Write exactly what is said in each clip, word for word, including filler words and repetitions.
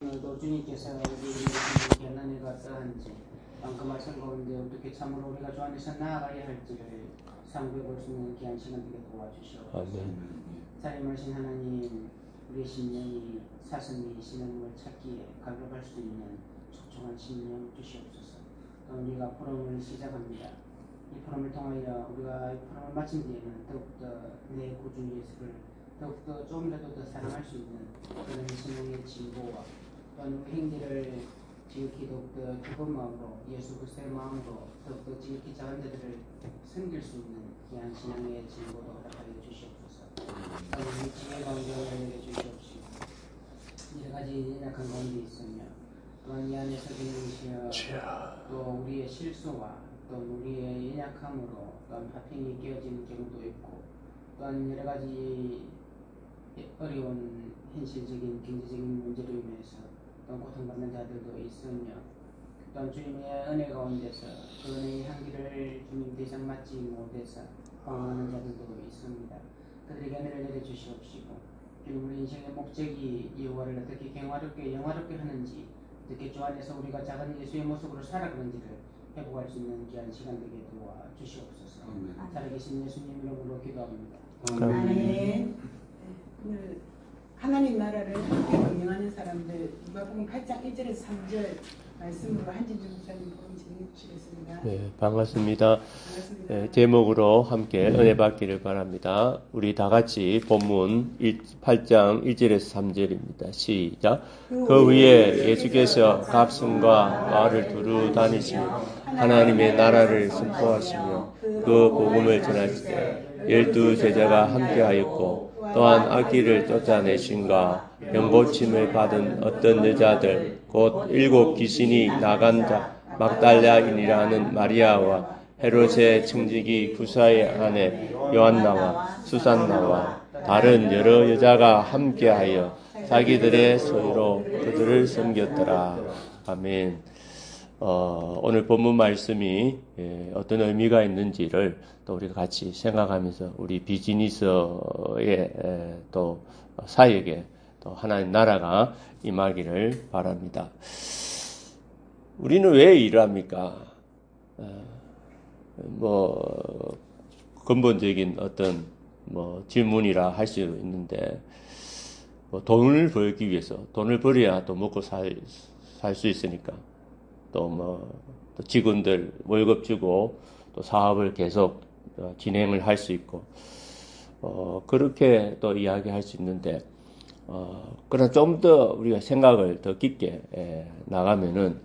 오늘도 주님께서 우리에게 연한해가 어떠한지 그 말씀 가운데 어떻게 참으로 우리가 주 안에서 나아가야 할지를 상고해 볼 수 있는 귀한 시간 되게 도와주시옵소서. 살인하신 하나님, 우리의 심령이 사슴이 신앙을 찾기에 갈급할 수 있는 촉촉한 심령 주시옵소서. 우리가 포럼을 시작합니다. 이 포럼을 통하여 우리가 이 포럼을 마친 뒤에는 더욱더 내 구주 예수를 더욱더 조금이라도 더 사랑할 수 있는 그런 신앙의 진보와 또한 우리 행위를 지극히 더욱더 기쁜 마음으로 예수 그리스도의 마음으로 더욱더 지극히 작은 자들을 섬길 수 있는 귀한 신앙의 진보도 허락하여 주시옵소서. 우리 지혜 가운데 주시옵시고 여러 가지 연약한 가운데 있으며 또한 이 안에서 되시어 또 우리의 실수와 또 우리의 연약함으로 또한 파편이 깨어지는 경우도 있고 또한 여러 가지 어려운 현실적인 경제적인 문제로 인해서 또한 고통받는 자들도 있으며 또한 주님의 은혜 가운데서 그 은혜의 향기를 주님 대상 맞지 못해서 방황하는 자들도 있습니다. 그들에게 은혜를 내려주시옵시고 주님 우리 인생의 목적이 여호와를 어떻게 경화롭게 영화롭게 하는지 어떻게 주 안에서 우리가 작은 예수의 모습으로 살아가는지를 회복할 수 있는 귀한 시간 되게 도와주시옵소서. 살아계신 예수님 이름으로 기도합니다. 아멘. 오늘 하나님 나라를 함께 경영하는 사람들 누가복음 팔 장 일 절에서 삼 절 말씀으로 한진주 목사님 복음 진행해 주시겠습니다. 네, 반갑습니다. 반갑습니다. 네, 제목으로 함께 은혜 받기를 바랍니다. 우리 다 같이 본문 팔 장 일 절에서 삼 절입니다. 시작. 그 위에 예수께서 갑승과 말을 두루 다니시며 하나님의 나라를 선포하시며 그 복음을 전하시되 열두 제자가 함께하였고 또한 악기를 쫓아내신가 병고침을 받은 어떤 여자들 곧 일곱 귀신이 나간 자 막달라인이라는 마리아와 헤롯의 청지기 구사의 아내 요한나와 수산나와 다른 여러 여자가 함께하여 자기들의 소유로 그들을 섬겼더라. 아멘. 어, 오늘 본문 말씀이 예, 어떤 의미가 있는지를 또 우리가 같이 생각하면서 우리 비즈니스의 에, 또 사역에 또 하나님 나라가 임하기를 바랍니다. 우리는 왜 일을 합니까? 어, 뭐 근본적인 어떤 뭐 질문이라 할 수 있는데 뭐 돈을 벌기 위해서 돈을 벌어야 또 먹고 살 살 수 있으니까. 또 뭐 직원들 월급 주고 또 사업을 계속 진행을 할 수 있고 어 그렇게 또 이야기할 수 있는데 어 그러나 좀 더 우리가 생각을 더 깊게 에, 나가면은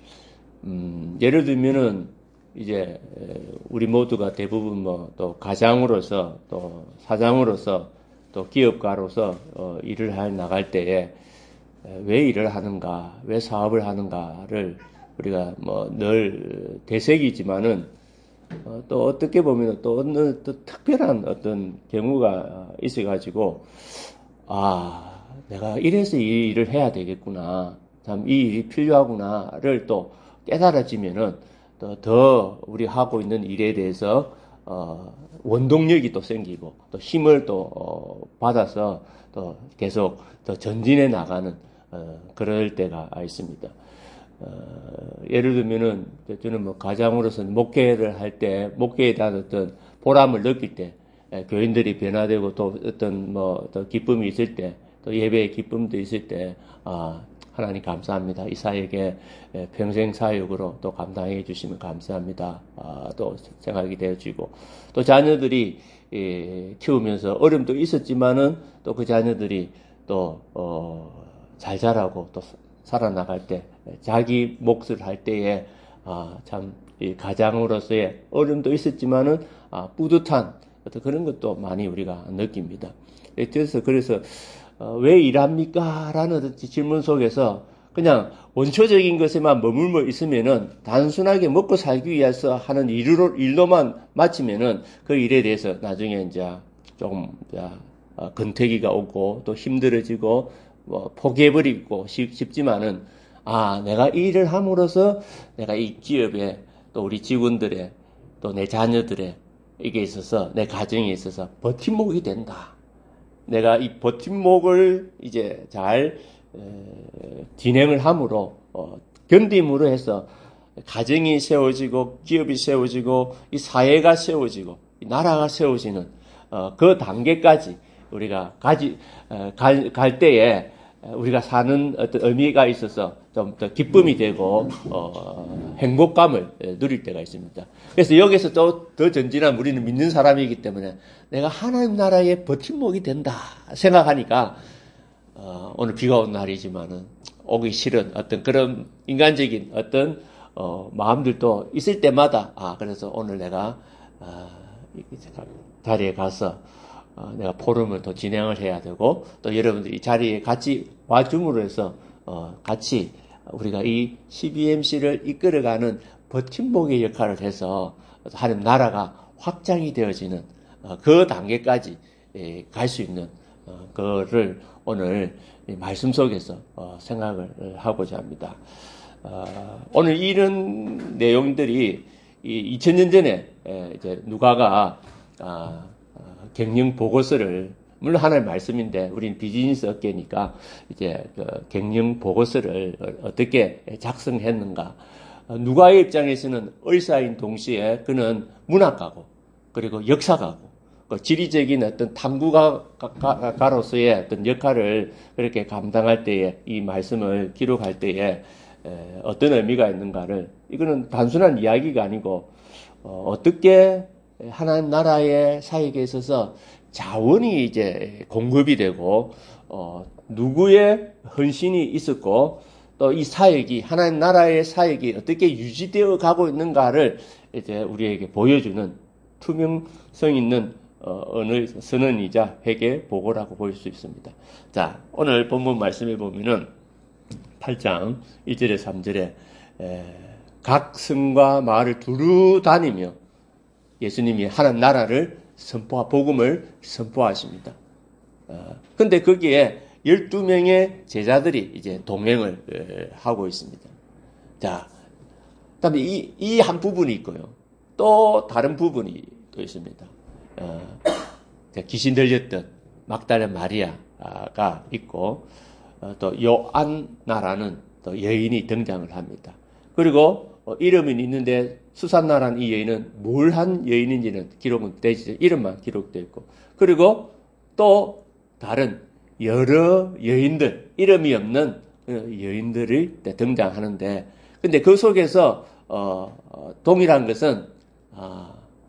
음 예를 들면은 이제 우리 모두가 대부분 뭐 또 가장으로서 또 사장으로서 또 기업가로서 어 일을 할 나갈 때에 왜 일을 하는가, 왜 사업을 하는가를 우리가 뭐 늘 되새기지만은 어, 또 어떻게 보면 또 어느 또 특별한 어떤 경우가 있어가지고 아 내가 이래서 이 일을 해야 되겠구나, 참 이 일이 필요하구나를 또 깨달아지면은 또 더 우리 하고 있는 일에 대해서 어, 원동력이 또 생기고 또 힘을 또 어, 받아서 또 계속 더 전진해 나가는 어, 그럴 때가 있습니다. 어, 예를 들면은, 저는 뭐, 가장으로서 목회를 할 때, 목회에 대한 어떤 보람을 느낄 때, 에, 교인들이 변화되고 또 어떤 뭐, 또 기쁨이 있을 때, 또 예배의 기쁨도 있을 때, 아, 하나님 감사합니다. 이 사역에 에, 평생 사역으로 또 감당해 주시면 감사합니다. 아, 또 생각이 되어지고, 또 자녀들이, 예, 키우면서 어려움도 있었지만은, 또 그 자녀들이 또, 어, 잘 자라고 또 살아나갈 때, 자기 몫을 할 때에, 아, 참, 이 가장으로서의 어려움도 있었지만은, 아, 뿌듯한 어떤 그런 것도 많이 우리가 느낍니다. 그래서, 그래서, 어, 왜 일합니까? 라는 질문 속에서 그냥 원초적인 것에만 머물러 있으면은 단순하게 먹고 살기 위해서 하는 일로, 일로만 마치면은 그 일에 대해서 나중에 이제 조금, 어, 근태기가 오고 또 힘들어지고 뭐 포기해버리고 싶지만은 아 내가 이 일을 함으로써 내가 이 기업에 또 우리 직원들의 또 내 자녀들의 이게 있어서 내 가정에 있어서 버팀목이 된다. 내가 이 버팀목을 이제 잘 에, 진행을 함으로 어, 견딤으로 해서 가정이 세워지고 기업이 세워지고 이 사회가 세워지고 이 나라가 세워지는 어, 그 단계까지 우리가 가지 어, 갈, 갈 때에 우리가 사는 어떤 의미가 있어서 좀 더 기쁨이 되고 어, 행복감을 누릴 때가 있습니다. 그래서 여기서 또 더 전진한 우리는 믿는 사람이기 때문에 내가 하나님 나라의 버팀목이 된다 생각하니까 어, 오늘 비가 온 날이지만은 오기 싫은 어떤 그런 인간적인 어떤 어, 마음들도 있을 때마다 아 그래서 오늘 내가 아, 자리에 가서 어, 내가 포럼을 더 진행을 해야 되고 또 여러분들이 이 자리에 같이 와줌으로 해서 어, 같이 우리가 이 씨비엠씨를 이끌어가는 버팀목의 역할을 해서 하나님 나라가 확장이 되어지는 어, 그 단계까지 예, 갈 수 있는 어, 그거를 오늘 이 말씀 속에서 어, 생각을 하고자 합니다. 어, 오늘 이런 내용들이 이 이천 년 전에 에, 이제 누가가 아, 경영 보고서를 물론 하나의 말씀인데 우리는 비즈니스 업계니까 이제 그 경영 보고서를 어떻게 작성했는가. 누가의 입장에서는 의사인 동시에 그는 문학가고 그리고 역사가고 그 지리적인 어떤 탐구가로서의 어떤 역할을 그렇게 감당할 때에 이 말씀을 기록할 때에 어떤 의미가 있는가를 이거는 단순한 이야기가 아니고 어떻게 하나님 나라의 사역에 있어서 자원이 이제 공급이 되고 어, 누구의 헌신이 있었고 또 이 사역이 하나님 나라의 사역이 어떻게 유지되어 가고 있는가를 이제 우리에게 보여주는 투명성 있는 어, 어느 선언이자 회계 보고라고 볼 수 있습니다. 자, 오늘 본문 말씀에 보면은 팔 장 일 절에 삼 절에 에, 각 성과 마을을 두루 다니며 예수님이 하나님 나라를 선포, 복음을 선포하십니다. 어, 근데 거기에 열두 명의 제자들이 이제 동행을 에, 하고 있습니다. 자, 그 다음에 이, 이 한 부분이 있고요. 또 다른 부분이 또 있습니다. 어, 귀신 들렸던 막달라 마리아가 있고, 어, 또 요안나라는 또 여인이 등장을 합니다. 그리고 어, 이름은 있는데 수산나라는 이 여인은 뭘 한 여인인지는 기록은 되지 이름만 기록되어 있고 그리고 또 다른 여러 여인들 이름이 없는 여인들이 등장하는데 근데 그 속에서 어, 동일한 것은 어,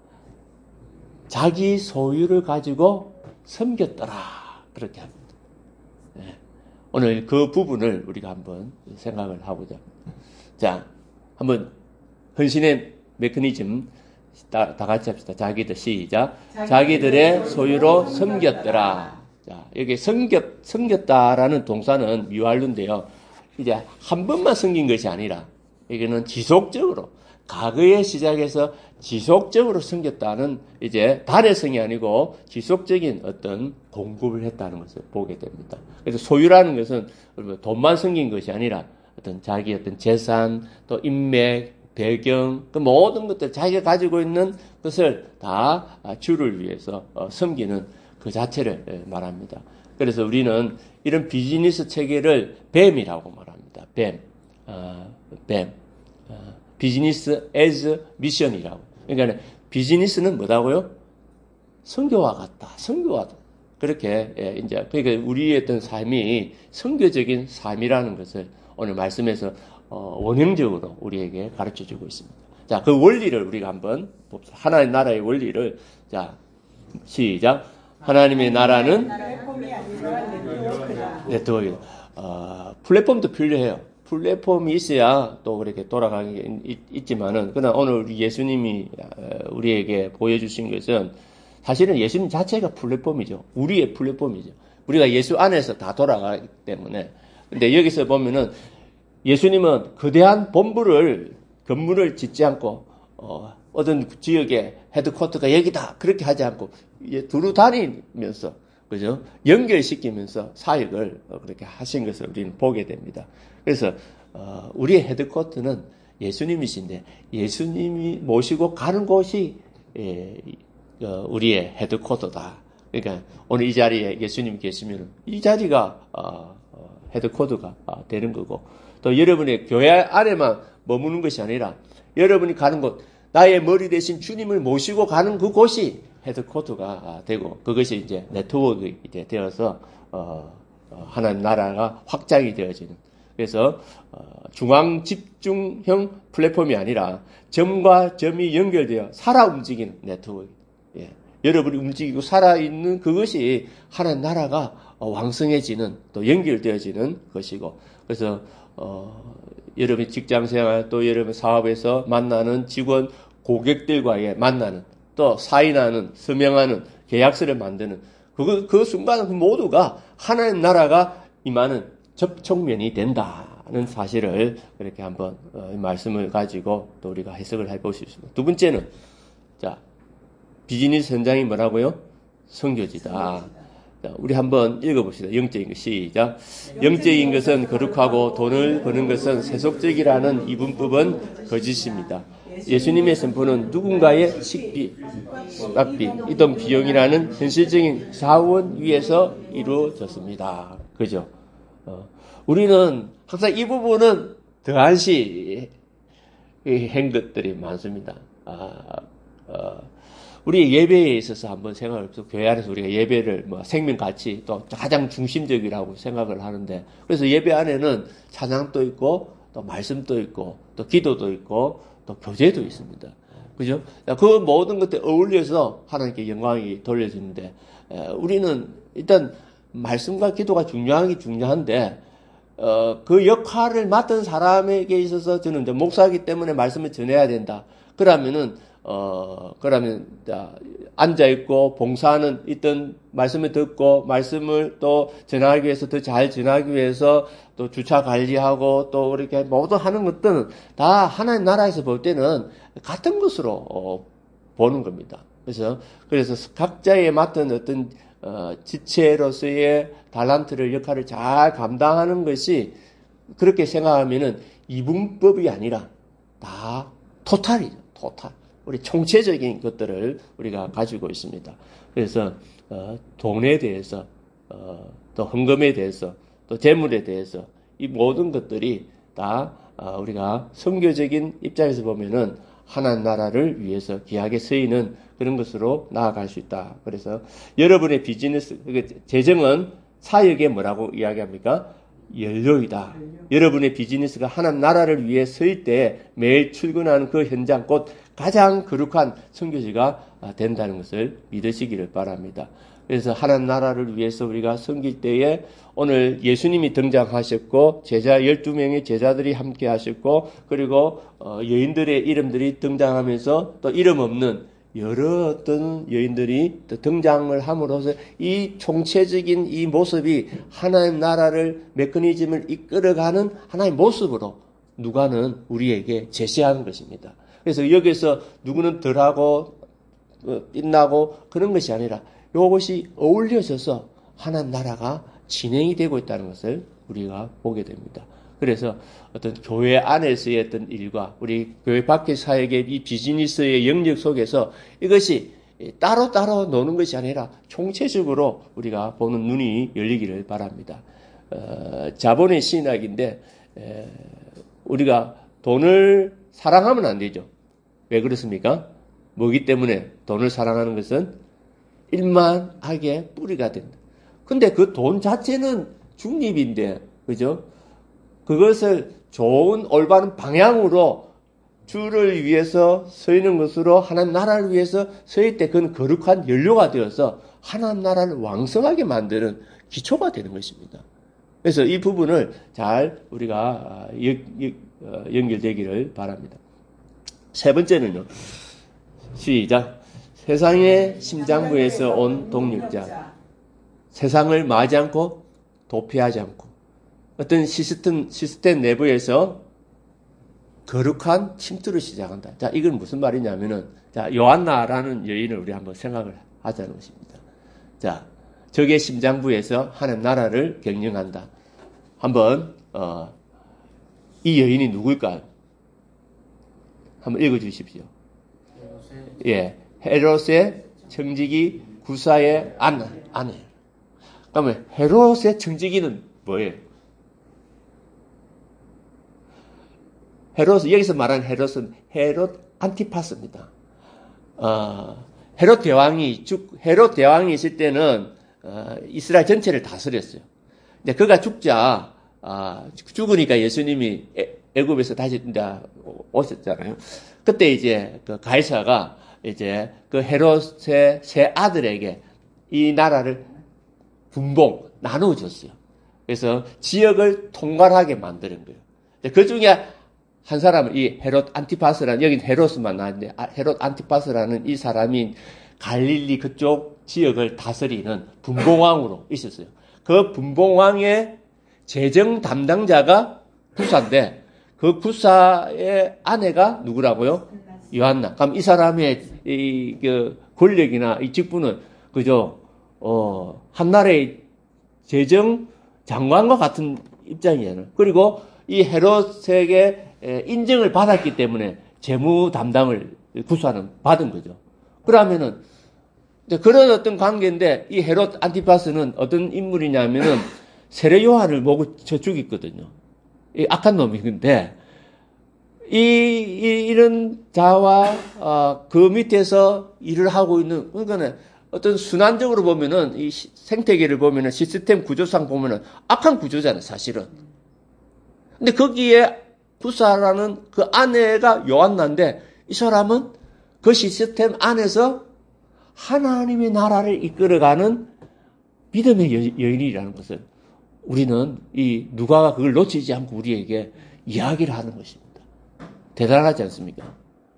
자기 소유를 가지고 섬겼더라 그렇게 합니다. 네. 오늘 그 부분을 우리가 한번 생각을 하고자 합니다. 자, 한번 헌신의 메커니즘 다, 다 같이 합시다. 자기들 시작. 자기들의 소유로 섬겼더라. 자, 여기 섬겼, 섬겼다라는 동사는 유알루인데요. 이제 한 번만 섬긴 것이 아니라 여기는 지속적으로 과거의 시작에서 지속적으로 섬겼다는 이제 단회성이 아니고 지속적인 어떤 공급을 했다는 것을 보게 됩니다. 그래서 소유라는 것은 돈만 섬긴 것이 아니라 어떤 자기 어떤 재산, 또 인맥, 배경, 그 모든 것들 자기가 가지고 있는 것을 다 주를 위해서 섬기는 그 자체를 말합니다. 그래서 우리는 이런 비즈니스 체계를 뱀이라고 말합니다. 뱀, 어, 뱀, 어, 비즈니스 as 미션이라고. 그러니까 비즈니스는 뭐다고요? 선교와 같다. 선교와 그렇게 이제 그러니까 우리의 어떤 삶이 선교적인 삶이라는 것을 오늘 말씀에서 어, 원형적으로 우리에게 가르쳐주고 있습니다. 자, 그 원리를 우리가 한번 봅시다. 하나님의 나라의 원리를 자 시작. 하나님의 나라는 플랫폼이 아니라 네트워크다. 네트워크. 어, 플랫폼도 필요해요. 플랫폼이 있어야 또 그렇게 돌아가게 있지만은 그러나 오늘 우리 예수님이 우리에게 보여주신 것은 사실은 예수님 자체가 플랫폼이죠. 우리의 플랫폼이죠. 우리가 예수 안에서 다 돌아가기 때문에. 근데 여기서 보면은 예수님은 거대한 본부를 건물을 짓지 않고 어, 어떤 지역의 헤드쿼터가 여기다 그렇게 하지 않고 이제 두루 다니면서 그죠 연결시키면서 사역을 그렇게 하신 것을 우리는 보게 됩니다. 그래서 어, 우리의 헤드쿼터는 예수님이신데 예수님이 모시고 가는 곳이 예, 어, 우리의 헤드쿼터다. 그러니까 오늘 이 자리에 예수님 계시면 이 자리가 어, 어, 헤드코드가 되는 거고, 또 여러분의 교회 안에만 머무는 것이 아니라 여러분이 가는 곳, 나의 머리 대신 주님을 모시고 가는 그곳이 헤드코드가 되고, 그것이 이제 네트워크가 이제 되어서 어, 하나님 나라가 확장이 되어지는. 그래서 어, 중앙 집중형 플랫폼이 아니라 점과 점이 연결되어 살아 움직이는 네트워크. 예. 여러분이 움직이고 살아있는 그것이 하나님 나라가 왕성해지는, 또 연결되어지는 것이고, 그래서 어, 여러분 직장생활, 또 여러분 사업에서 만나는 직원, 고객들과의 만나는, 또 사인하는, 서명하는, 계약서를 만드는 그, 그 순간 모두가 하나님 나라가 임하는 접촉면이 된다는 사실을 이렇게 한번 어, 이 말씀을 가지고 또 우리가 해석을 해볼 수 있습니다. 두 번째는, 자, 비즈니스 현장이 뭐라고요? 선교지다. 자, 우리 한번 읽어봅시다. 영적인 것 시작. 영적인 것은 거룩하고 돈을 버는 것은 세속적이라는 이분법은 거짓입니다. 예수님의 선포는 누군가의 식비, 숙박비, 이동 비용이라는 현실적인 자원 위에서 이루어졌습니다. 그죠? 어, 우리는 항상 이 부분은 더한시 한 것들이 많습니다. 아, 어, 우리 예배에 있어서 한번 생각을 해보세요. 교회 안에서 우리가 예배를 뭐 생명같이 또 가장 중심적이라고 생각을 하는데, 그래서 예배 안에는 찬양도 있고 또 말씀도 있고 또 기도도 있고 또 교제도 있습니다. 그죠? 그 모든 것들 어울려서 하나님께 영광이 돌려지는데, 우리는 일단 말씀과 기도가 중요하기 중요한데, 어, 그 역할을 맡은 사람에게 있어서 저는 이제 목사이기 때문에 말씀을 전해야 된다. 그러면은 어, 그러면, 자, 앉아있고, 봉사하는, 있던 말씀을 듣고, 말씀을 또 전하기 위해서, 더 잘 전하기 위해서, 또 주차 관리하고, 또 이렇게 모두 하는 것들은 다 하나님 나라에서 볼 때는 같은 것으로, 어, 보는 겁니다. 그래서, 그래서 각자의 맡은 어떤, 어, 지체로서의 달란트를, 역할을 잘 감당하는 것이, 그렇게 생각하면은 이분법이 아니라 다 토탈이죠. 토탈. 우리 총체적인 것들을 우리가 가지고 있습니다. 그래서 어, 돈에 대해서, 어, 또 헌금에 대해서, 또 재물에 대해서 이 모든 것들이 다 어, 우리가 선교적인 입장에서 보면은 하나님 나라를 위해서 귀하게 쓰이는 그런 것으로 나아갈 수 있다. 그래서 여러분의 비즈니스, 재정은 사역에 뭐라고 이야기합니까? 연료이다. 연료. 여러분의 비즈니스가 하나님 나라를 위해 서일 때 매일 출근하는 그 현장, 곧 가장 거룩한 선교지가 된다는 것을 믿으시기를 바랍니다. 그래서 하나님 나라를 위해서 우리가 섬길 때에 오늘 예수님이 등장하셨고, 제자 열두 명의 제자들이 함께 하셨고, 그리고 여인들의 이름들이 등장하면서 또 이름 없는 여러 어떤 여인들이 등장을 함으로써 이 총체적인 이 모습이 하나님 나라를, 메커니즘을 이끌어가는 하나의 모습으로 누가는 우리에게 제시하는 것입니다. 그래서 여기서 누구는 덜하고 빛나고 그런 것이 아니라 이것이 어울려져서 하나님 나라가 진행이 되고 있다는 것을 우리가 보게 됩니다. 그래서 어떤 교회 안에서의 어떤 일과 우리 교회 밖의 사역의 이 비즈니스의 영역 속에서 이것이 따로따로 노는 것이 아니라 총체적으로 우리가 보는 눈이 열리기를 바랍니다. 어, 자본의 신학인데 에, 우리가 돈을 사랑하면 안 되죠. 왜 그렇습니까? 뭐기 때문에 돈을 사랑하는 것은 일만하게 뿌리가 된다. 근데 그 돈 자체는 중립인데, 그죠? 그것을 좋은 올바른 방향으로 주를 위해서 서이는 것으로 하나님 나라를 위해서 서일 때 그건 거룩한 연료가 되어서 하나님 나라를 왕성하게 만드는 기초가 되는 것입니다. 그래서 이 부분을 잘 우리가 연결되기를 바랍니다. 세 번째는요. 시작. 세상의 심장부에서 온 동력자. 세상을 마지 않고 도피하지 않고 어떤 시스템, 시스템 내부에서 거룩한 침투를 시작한다. 자, 이건 무슨 말이냐면은, 자, 요한나라는 여인을 우리 한번 생각을 하자는 것입니다. 자, 적의 심장부에서 하나님 나라를 경영한다. 한번, 어, 이 여인이 누구일까요? 한번 읽어 주십시오. 예. 헤롯의 청지기 구사의 아내, 아내. 그러면 헤롯의 청지기는 뭐예요? 헤롯, 여기서 말하는 헤롯은 헤롯 안티파스입니다. 어, 헤롯 대왕이 죽, 헤롯 대왕이 있을 때는 어, 이스라엘 전체를 다스렸어요. 근데 그가 죽자, 어, 죽으니까 예수님이 애, 애굽에서 다시 이제 오셨잖아요. 그때 이제 그 가이사가 이제 그 헤롯의 세 아들에게 이 나라를 분봉 나누어 줬어요. 그래서 지역을 통괄하게 만드는 거예요. 그 중에 한 사람은 이 헤롯 안티파스라는, 여긴 헤롯만 나왔는데 헤롯 안티파스라는 이 사람이 갈릴리 그쪽 지역을 다스리는 분봉왕으로 있었어요. 그 분봉왕의 재정 담당자가 구사인데 그 구사의 아내가 누구라고요? 요한나. 그럼 이 사람의 이 그 권력이나 이 직분은 그죠? 어, 한 나라의 재정 장관과 같은 입장이에요. 그리고 이 헤롯에게 인정을 받았기 때문에 재무 담당을 구사는 받은 거죠. 그러면은 그런 어떤 관계인데 이 헤롯 안티파스는 어떤 인물이냐면은 세례 요한을 보고 쳐 죽였거든요. 이 악한 놈인데 이, 이 이런 자와 어, 그 밑에서 일을 하고 있는, 그러니까 어떤 순환적으로 보면은 이 생태계를 보면은 시스템 구조상 보면은 악한 구조잖아요, 사실은. 근데 거기에 구사라는 그 아내가 요한나인데 이 사람은 그 시스템 안에서 하나님의 나라를 이끌어가는 믿음의 여, 여인이라는 것을 우리는 이 누가가 그걸 놓치지 않고 우리에게 이야기를 하는 것입니다. 대단하지 않습니까?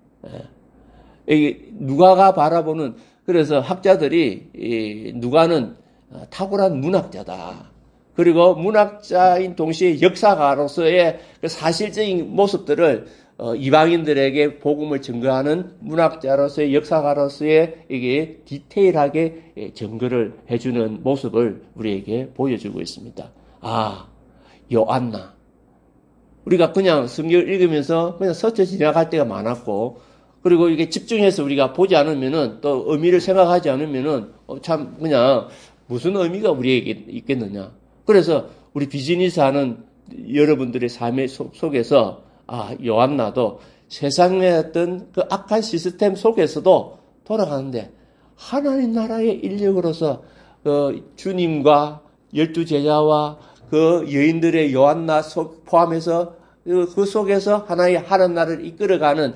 예. 이 누가가 바라보는, 그래서 학자들이 이 누가는 탁월한 문학자다. 그리고 문학자인 동시에 역사가로서의 사실적인 모습들을 어, 이방인들에게 복음을 증거하는 문학자로서의 역사가로서의 이게 디테일하게 증거를 해주는 모습을 우리에게 보여주고 있습니다. 아, 요한나. 우리가 그냥 성경을 읽으면서 그냥 스쳐 지나갈 때가 많았고, 그리고 이게 집중해서 우리가 보지 않으면은 또 의미를 생각하지 않으면은 어, 참 그냥 무슨 의미가 우리에게 있겠느냐. 그래서 우리 비즈니스 하는 여러분들의 삶의 속, 속에서 아, 요한나도 세상의 어떤 그 악한 시스템 속에서도 돌아가는데 하나님 나라의 인력으로서 그 주님과 열두 제자와 그 여인들의 요한나 속 포함해서 그 속에서 하나의 하나님 나라를 이끌어가는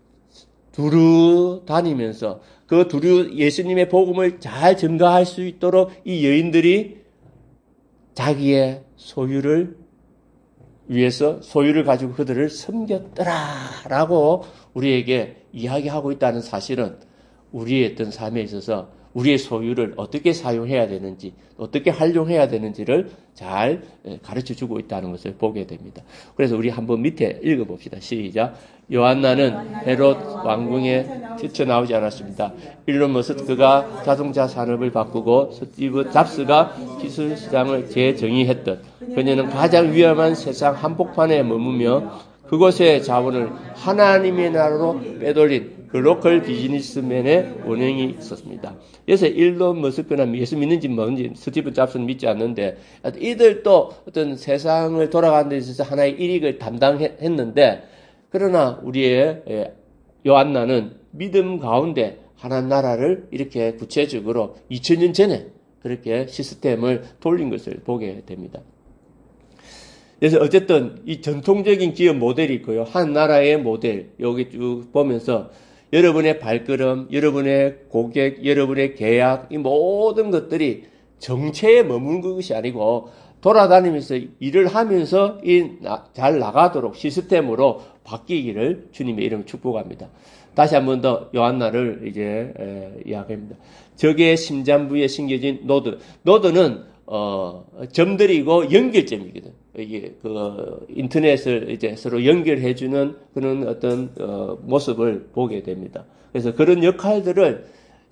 두루 다니면서 그 두루 예수님의 복음을 잘 증거할 수 있도록 이 여인들이 자기의 소유를 위해서 소유를 가지고 그들을 섬겼더라라고 우리에게 이야기하고 있다는 사실은 우리의 어떤 삶에 있어서 우리의 소유를 어떻게 사용해야 되는지, 어떻게 활용해야 되는지를 잘 가르쳐 주고 있다는 것을 보게 됩니다. 그래서 우리 한번 밑에 읽어봅시다. 시작. 요한나는 헤롯 왕궁에 뛰쳐나오지 않았습니다. 일론 머스크 그가 자동차 산업을 바꾸고 스티브 잡스가 기술 시장을 재정의했듯 그녀는 가장 위험한 세상 한복판에 머무며 그곳의 자원을 하나님의 나라로 빼돌린 그 로컬 비즈니스맨의 원행이 있었습니다. 그래서 일론 머스크는 예수 믿는지 뭔지 스티브 잡스는 믿지 않는데 이들도 어떤 세상을 돌아가는 데 있어서 하나의 일익을 담당했는데 그러나 우리의 요한나는 믿음 가운데 하나님 나라를 이렇게 구체적으로 이천 년 전에 그렇게 시스템을 돌린 것을 보게 됩니다. 그래서 어쨌든 이 전통적인 기업 모델이 있고요. 한 나라의 모델 여기 쭉 보면서 여러분의 발걸음, 여러분의 고객, 여러분의 계약 이 모든 것들이 정체에 머무는 것이 아니고 돌아다니면서 일을 하면서 이 잘 나가도록 시스템으로 바뀌기를 주님의 이름으로 축복합니다. 다시 한 번 더 요한나를 이제 에, 이야기합니다. 적의 심장부에 심겨진 노드. 노드는 어, 점들이고 연결점이거든. 이게 그 인터넷을 이제 서로 연결해주는 그런 어떤 어, 모습을 보게 됩니다. 그래서 그런 역할들을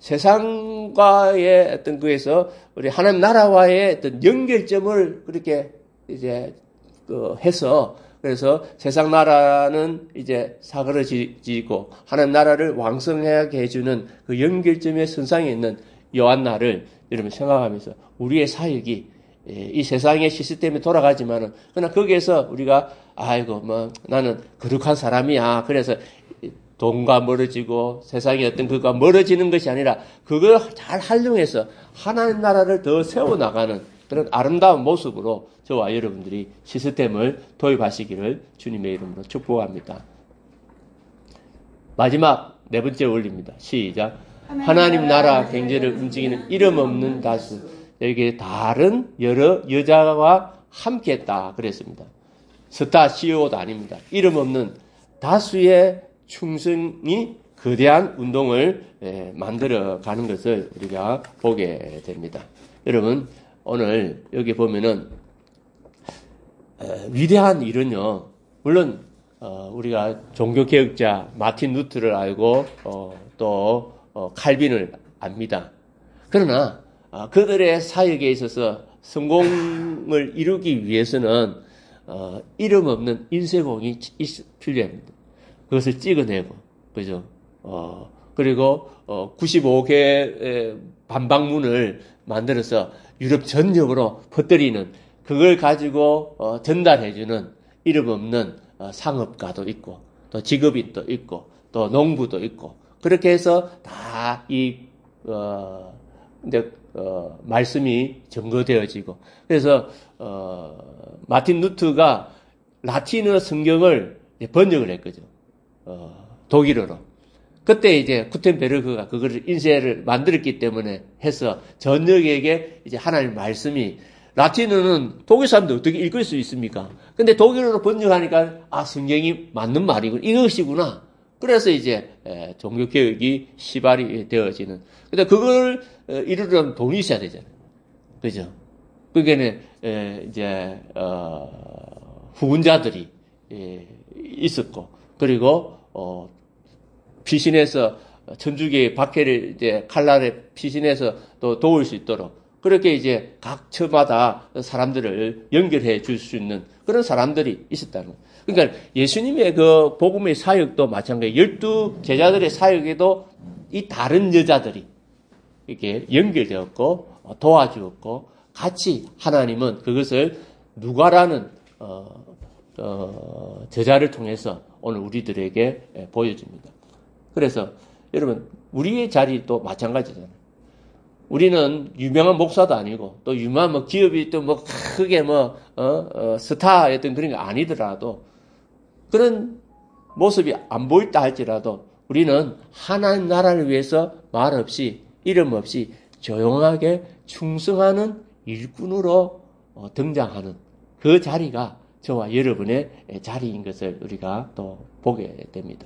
세상과의 어떤 거에서 우리 하나님 나라와의 어떤 연결점을 그렇게 이제 그 해서 그래서 세상 나라는 이제 사그러지고 하나님 나라를 왕성하게 해주는 그 연결점의 선상에 있는 요한나를 여러분 생각하면서 우리의 사역이 이 세상의 시스템이 돌아가지만은, 그러나 거기에서 우리가, 아이고, 뭐, 나는 거룩한 사람이야. 그래서 돈과 멀어지고 세상의 어떤 그것과 멀어지는 것이 아니라 그걸 잘 활용해서 하나님 나라를 더 세워나가는 그런 아름다운 모습으로 저와 여러분들이 시스템을 도입하시기를 주님의 이름으로 축복합니다. 마지막 네 번째 원리입니다. 시작. 하나님 나라 경제를 움직이는 이름 없는 다수. 여기에 다른 여러 여자와 함께 했다 그랬습니다. 스타 씨이오도 아닙니다. 이름 없는 다수의 충성이 거대한 운동을 만들어 가는 것을 우리가 보게 됩니다. 여러분, 오늘 여기 보면은 위대한 일은요, 물론 우리가 종교개혁자 마틴 루트를 알고 또 칼빈을 압니다. 그러나 그들의 사역에 있어서 성공을 이루기 위해서는 이름 없는 인쇄공이 필요합니다. 그것을 찍어내고, 그죠? 어, 그리고, 어, 구십오 개의 반박문을 만들어서 유럽 전역으로 퍼뜨리는, 그걸 가지고, 어, 전달해주는 이름 없는 어, 상업가도 있고, 또 직업인도 있고, 또 농부도 있고, 그렇게 해서 다 이, 어, 이제, 어, 말씀이 증거되어지고, 그래서, 어, 마틴 루트가 라틴어 성경을 번역을 했거죠. 어, 독일어로. 그때 이제 구텐베르그가 그거를 인쇄를 만들었기 때문에 해서 전역에게 이제 하나님 말씀이, 라틴어는 독일 사람들 어떻게 읽을 수 있습니까? 근데 독일어로 번역하니까 아, 성경이 맞는 말이고 이것이구나. 그래서 이제 에, 종교개혁이 시발이 되어지는. 근데 그걸 에, 이루려면 돈이 있어야 되잖아요. 그죠? 그게는 에, 이제 어, 후군자들이 에, 있었고. 그리고, 어, 피신해서, 천주교의 박해를 이제 칼날에 피신해서 또 도울 수 있도록, 그렇게 이제 각 처마다 사람들을 연결해 줄 수 있는 그런 사람들이 있었다는 거예요. 그러니까 예수님의 그 복음의 사역도 마찬가지예요. 열두 제자들의 사역에도 이 다른 여자들이 이렇게 연결되었고, 도와주었고, 같이 하나님은 그것을 누가라는, 어, 어, 저자를 통해서 오늘 우리들에게 보여줍니다. 그래서 여러분, 우리의 자리도 마찬가지잖아요. 우리는 유명한 목사도 아니고 또 유명한 뭐 기업이 또 뭐 크게 뭐 어, 어, 스타였던 그런 게 아니더라도 그런 모습이 안 보일다 할지라도 우리는 하나님 나라를 위해서 말 없이 이름 없이 조용하게 충성하는 일꾼으로 어, 등장하는 그 자리가 저와 여러분의 자리인 것을 우리가 또 보게 됩니다.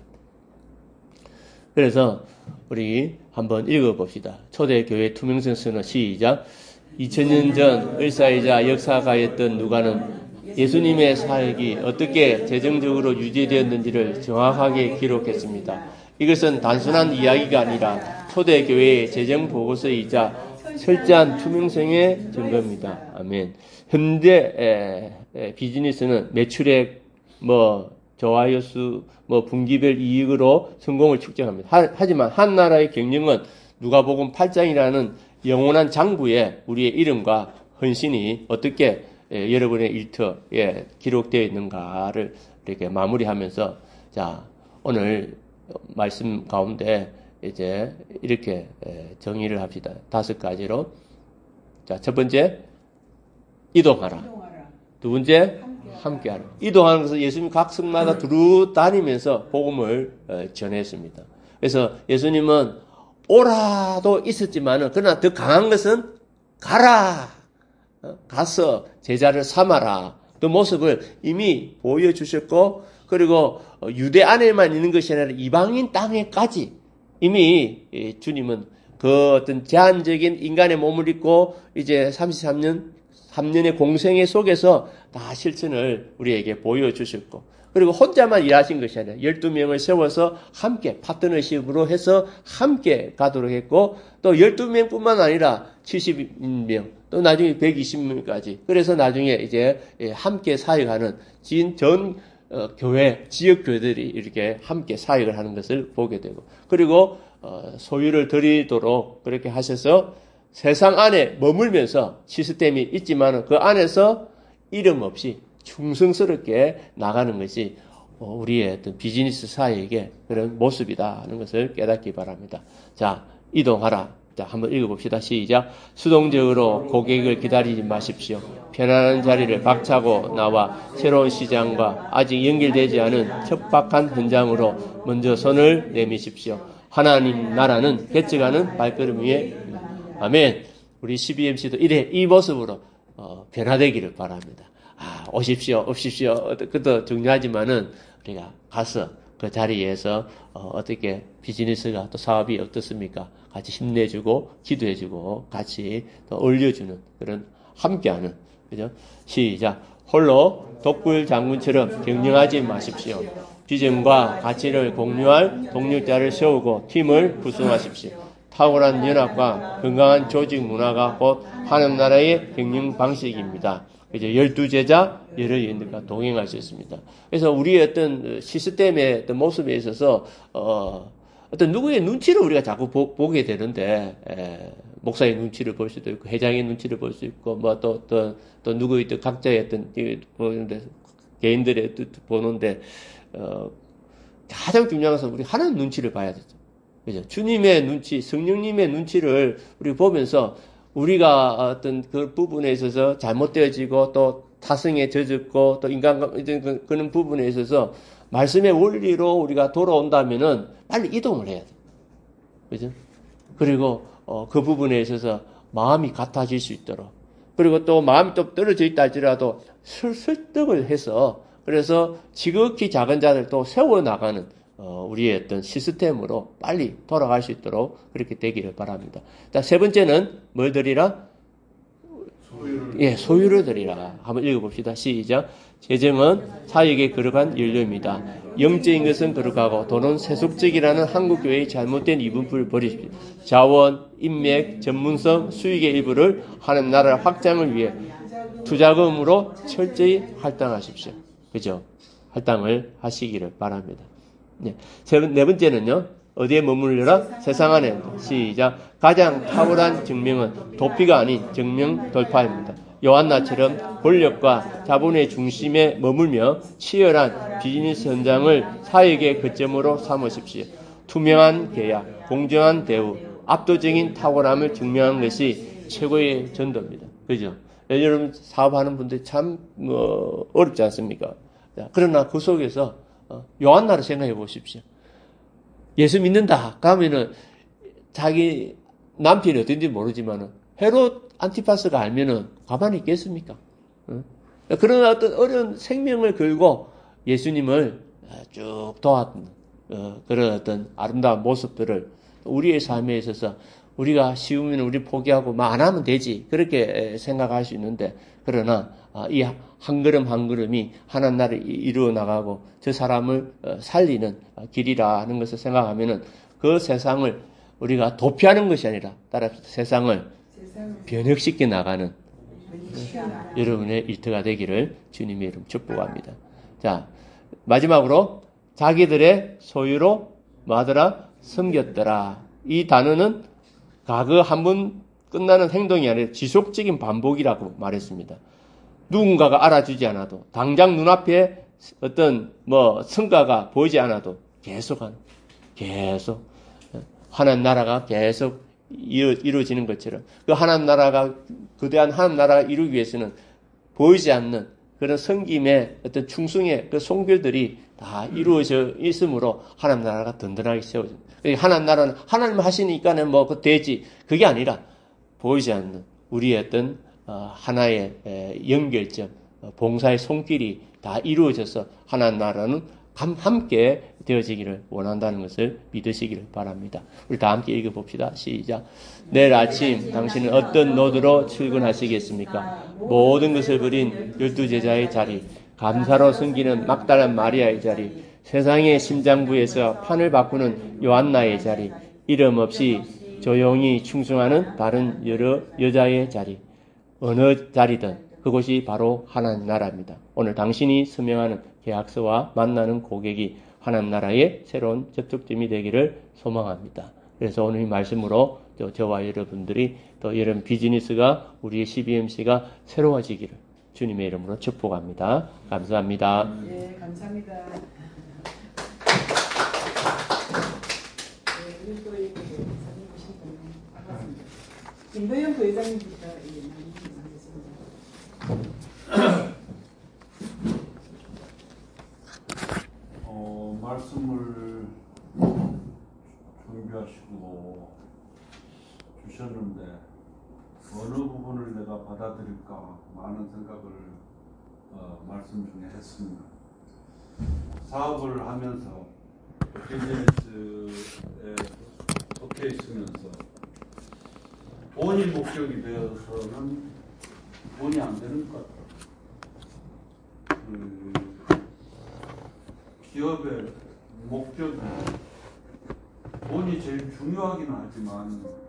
그래서 우리 한번 읽어봅시다. 초대교회 투명성 선언 시작. 이천 년 전 의사이자 역사가였던 누가는 예수님의 사역이 어떻게 재정적으로 유지되었는지를 정확하게 기록했습니다. 이것은 단순한 이야기가 아니라 초대교회의 재정보고서이자 철저한 투명성의 증거입니다. 아멘. 현대 에, 에, 비즈니스는 매출액, 뭐 좋아요 수, 뭐 분기별 이익으로 성공을 측정합니다. 하, 하지만 한 나라의 경영은 누가복음 팔 장이라는 영원한 장부에 우리의 이름과 헌신이 어떻게 에, 여러분의 일터에 기록되어 있는가를 이렇게 마무리하면서 자 오늘 말씀 가운데 이제 이렇게 에, 정의를 합시다. 다섯 가지로. 자, 첫 번째 이동하라. 이동하라. 두 번째 함께하라. 이동하는 것은 예수님 각 성마다 두루 다니면서 복음을 어, 전했습니다. 그래서 예수님은 오라도 있었지만은 그러나 더 강한 것은 가라. 어, 가서 제자를 삼아라. 그 모습을 이미 보여주셨고 그리고 어, 유대 안에만 있는 것이 아니라 이방인 땅에까지 이미 예, 주님은 그 어떤 제한적인 인간의 몸을 입고 이제 삼십삼 년 삼 년의 공생애 속에서 다 실천을 우리에게 보여주셨고 그리고 혼자만 일하신 것이 아니라 열두 명을 세워서 함께 파트너십으로 해서 함께 가도록 했고 또 열두 명뿐만 아니라 칠십 명 또 나중에 백이십 명까지 그래서 나중에 이제 함께 사역하는 전 어, 교회 지역 교회들이 이렇게 함께 사역을 하는 것을 보게 되고 그리고 어, 소유를 드리도록 그렇게 하셔서 세상 안에 머물면서 시스템이 있지만 그 안에서 이름 없이 충성스럽게 나가는 것이 우리의 어떤 비즈니스 사회에게 그런 모습이다 하는 것을 깨닫기 바랍니다. 자, 이동하라. 자, 한번 읽어봅시다. 시작. 수동적으로 고객을 기다리지 마십시오. 편안한 자리를 박차고 나와 새로운 시장과 아직 연결되지 않은 척박한 현장으로 먼저 손을 내미십시오. 하나님 나라는 개척하는 발걸음 위에. 아멘. 우리 씨비엠씨도 이래 이 모습으로 어, 변화되기를 바랍니다. 아, 오십시오, 오십시오. 그것도 중요하지만은 우리가 가서 그 자리에서 어, 어떻게 비즈니스가 또 사업이 어떻습니까? 같이 힘내주고 기도해주고 같이 또 올려주는 그런 함께하는 그죠? 시작. 홀로 독불 장군처럼 경영하지 마십시오. 비전과 가치를 공유할 동력자를 세우고 팀을 구성하십시오. 탁월한 연합과 건강한 조직 문화가 곧 하나님 나라의 경영 방식입니다. 이제 열두 제자 여러 인들과 동행할 수 있습니다. 그래서 우리의 어떤 시스템의 어떤 모습에 있어서 어, 어떤 누구의 눈치를 우리가 자꾸 보, 보게 되는데 에, 목사의 눈치를 볼 수도 있고 회장의 눈치를 볼 수 있고 뭐 또 또 또 누구의 또 각자의 어떤 보는데 개인들의 뜻 보는데 어, 가장 중요한 것은 우리 하나님 눈치를 봐야 되죠. 그죠? 주님의 눈치, 성령님의 눈치를 우리 보면서 우리가 어떤 그 부분에 있어서 잘못되어지고 또 타성에 젖었고 또 인간감 이런 그런 부분에 있어서 말씀의 원리로 우리가 돌아온다면은 빨리 이동을 해야 돼. 그죠? 그리고 어, 그 부분에 있어서 마음이 같아질 수 있도록 그리고 또 마음이 또 떨어져 있다 할지라도 설득을 해서 그래서 지극히 작은 자들 또 세워나가는 어, 우리의 어떤 시스템으로 빨리 돌아갈 수 있도록 그렇게 되기를 바랍니다. 자, 세 번째는 뭘 드리라? 소유를. 예, 소유를 드리라. 한번 읽어봅시다. 시작. 재정은 사역에 거룩한 연료입니다. 영적인 것은 거룩하고 돈은 세속적이라는 한국교회의 잘못된 이분법을 버리십시오. 자원, 인맥, 전문성, 수익의 일부를 하는 나라 확장을 위해 투자금으로 철저히 할당하십시오. 그죠? 할당을 하시기를 바랍니다. 네. 세, 네 번째는요, 어디에 머물러라? 세상 안에. 시작. 가장 탁월한 증명은 도피가 아닌 증명 돌파입니다. 요한나처럼 권력과 자본의 중심에 머물며 치열한 비즈니스 현장을 사역의 거점으로 삼으십시오. 투명한 계약, 공정한 대우, 압도적인 탁월함을 증명한 것이 최고의 전도입니다. 그죠? 여러분 사업하는 분들 참 뭐, 어렵지 않습니까? 그러나 그 속에서 요한나를 생각해 보십시오. 예수 믿는다. 그러면은 자기 남편이 어딘지 모르지만은 헤롯 안티파스가 알면은 가만히 있겠습니까? 그런 어떤 어려운 생명을 걸고 예수님을 쭉 도왔던 그런 어떤 아름다운 모습들을 우리의 삶에 있어서 우리가 쉬우면 우리 포기하고 뭐 안 하면 되지 그렇게 생각할 수 있는데 그러나 이 한 걸음 한 걸음이 하나님 나라를 이루어 나가고 저 사람을 살리는 길이라 하는 것을 생각하면은 그 세상을 우리가 도피하는 것이 아니라 따라서 세상을 변혁시켜 나가는 여러분의 일터가 되기를 주님의 이름 축복합니다. 자, 마지막으로 자기들의 소유로 뭐하더라? 섬겼더라. 이 단어는 과거 한 번 끝나는 행동이 아니라 지속적인 반복이라고 말했습니다. 누군가가 알아주지 않아도 당장 눈앞에 어떤 뭐 성과가 보이지 않아도 계속하는 계속 하나님 나라가 계속 이루, 이루어지는 것처럼 그 하나님 나라가 거대한 하나님 나라가 이루기 위해서는 보이지 않는 그런 섬김의 어떤 충성의 그 송결들이 다 이루어져 있으므로 하나님 나라가 든든하게 세워집니다. 하나님 나라는 하나님 하시니까는 뭐 그 되지 그게 아니라 보이지 않는 우리의 어떤 하나의 연결점, 봉사의 손길이 다 이루어져서 하나님 나라는 함께 되어지기를 원한다는 것을 믿으시기를 바랍니다. 우리 다 함께 읽어봅시다. 시작. 내일 아침 당신은 어떤 노드로 출근하시겠습니까? 모든 것을 버린 열두 제자의 자리, 감사로 섬기는 막달라 마리아의 자리, 세상의 심장부에서 판을 바꾸는 요한나의 자리, 이름 없이 조용히 충성하는 다른 여러 여자의 자리, 어느 자리든 그곳이 바로 하나님 나라입니다. 오늘 당신이 서명하는 계약서와 만나는 고객이 하나님 나라의 새로운 접촉점이 되기를 소망합니다. 그래서 오늘 이 말씀으로 저, 저와 여러분들이 또 이런 비즈니스가 우리의 씨비엠씨가 새로워지기를 주님의 이름으로 축복합니다. 감사합니다. 예, 감사합니다. 네, 우리 또 이렇게 사진 보신 분은 반갑습니다. 김도영 부회장님부터 예, 말씀하겠습니다. 어, 말씀을 준비하시고 주셨는데 어느 부분을 내가 받아들일까 많은 생각을 어, 말씀 중에 했습니다. 사업을 하면서 비즈니스에 속해 있으면서 돈이 목적이 되어서는 돈이 안 되는 것 같아요. 그 기업의 목적이 돈이 제일 중요하긴 하지만